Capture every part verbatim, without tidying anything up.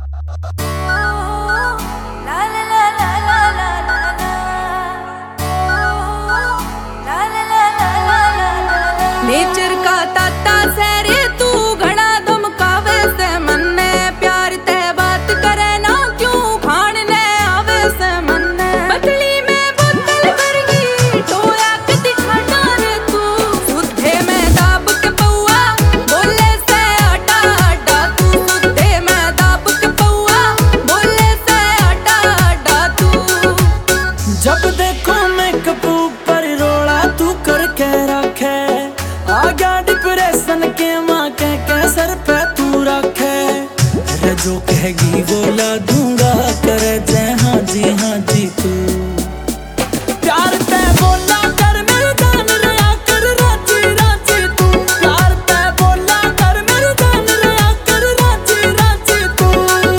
nature का ताता सैरे तू घना धमकावे से मन्ने प्यार ते बात करे ना क्यों खाने आवे से मन्ने बदली में बोतल भरगी टोया कदी खाना रे तू सुधे में दाब के पौआ बोले से आटा आटा तू सुधे में दाब के पौआ बोले से आटा आटा तू जब देखो मेकअप ऊपर रोला तू करके रखे आ गया डिप्रेशन के माँ के कैसर पे तू रखे अरे जो कहेगी वो ला दूंगा करे जय हाँ जी हाँ जी तू प्यार पे बोला कर मेरे जान रहा कर राजी राजी तू प्यार पे बोला कर मेरे जान रहा कर राजी राजी तू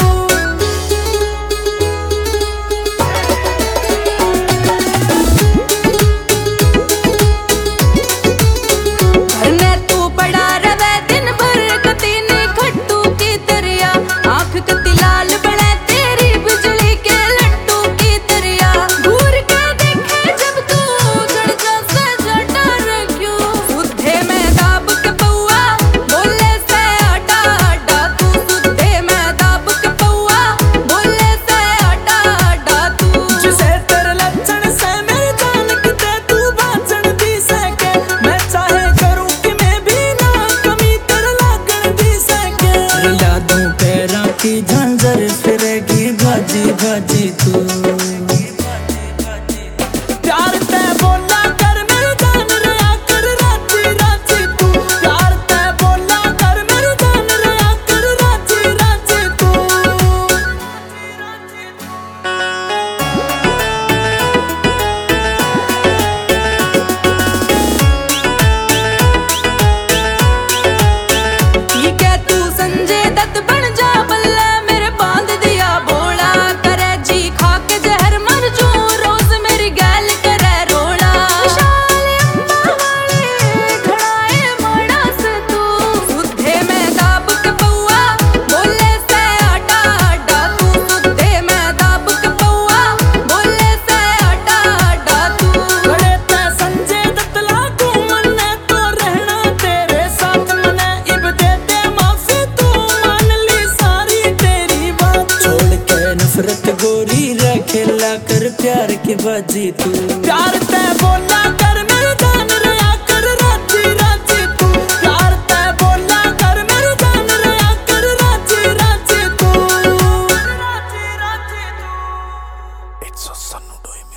की झंझर फिरेगी भाजी भाजी तू प्यार ते बोला कर मेरे जान रहा कर राजी राजी तू प्यार ते बोला कर मेरे जान रहा कर राजी राजी तू ठीक है तू संजय दत्त बन जा नफरत गोरी रखेला कर प्यार की बाजी तू प्यार ते बोला कर मेरे जान रहा कर राजी राजी तू प्यार ते बोला कर मेरे जान रहा कर राजी राजी तू राजी राजी तू इट्स अ सन्नू डोइम